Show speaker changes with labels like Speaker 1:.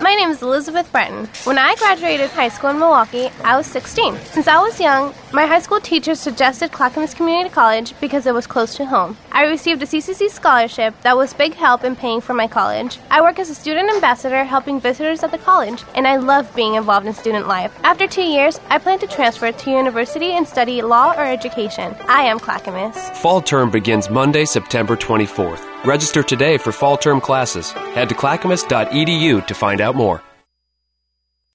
Speaker 1: My name is Elizabeth Breton. When I graduated high school in Milwaukee, I was 16. Since I was young, my high school teacher suggested Clackamas Community College because it was close to home. I received a CCC scholarship that was big help in paying for my college. I work as a student ambassador helping visitors at the college, and I love being involved in student life. After 2 years, I plan to transfer to university and study law or education. I am Clackamas.
Speaker 2: Fall term begins Monday, September 24th. Register today for fall term classes. Head to clackamas.edu to find out more.